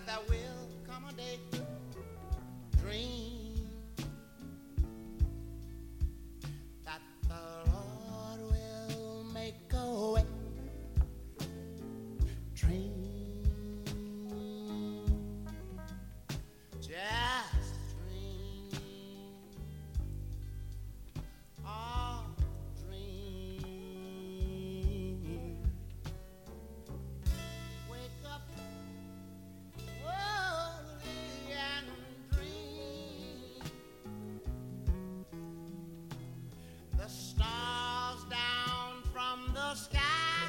there will come a day, dream that the Lord will make a way. Dream, just dream, oh dream. Wake up early and dream. The stars down from the sky.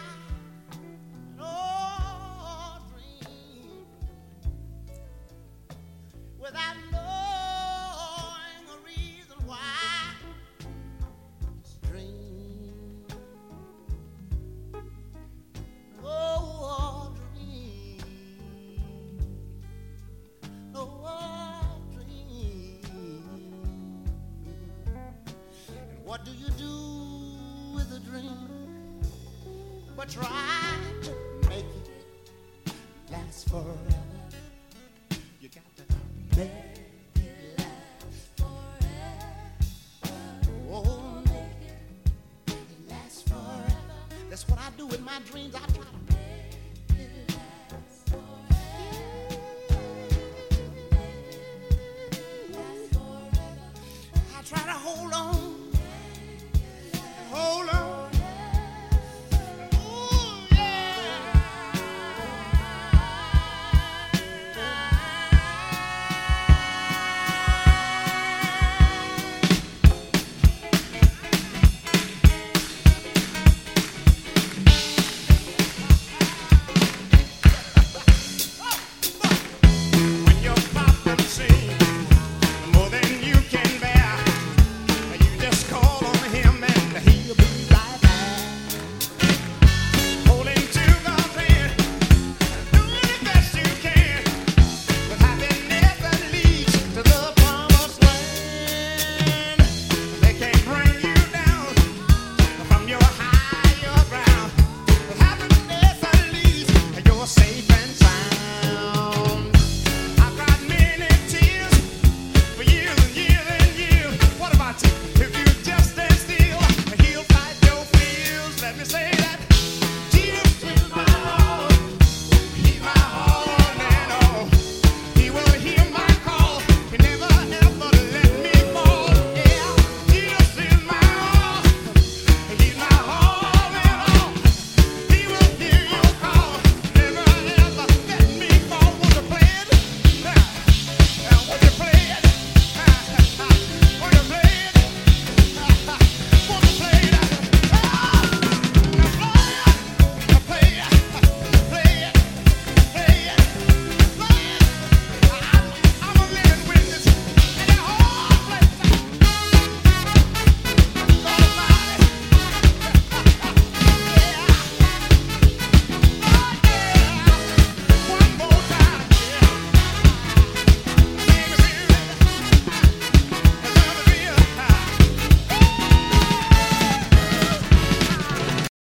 Oh, dream without knowing a reason why. Just dream. Oh, dream. Oh, dream. And what do you do with a dream but try to make it last forever? You got to make it last forever. Oh, make it last forever. That's what I do with my dreams. I try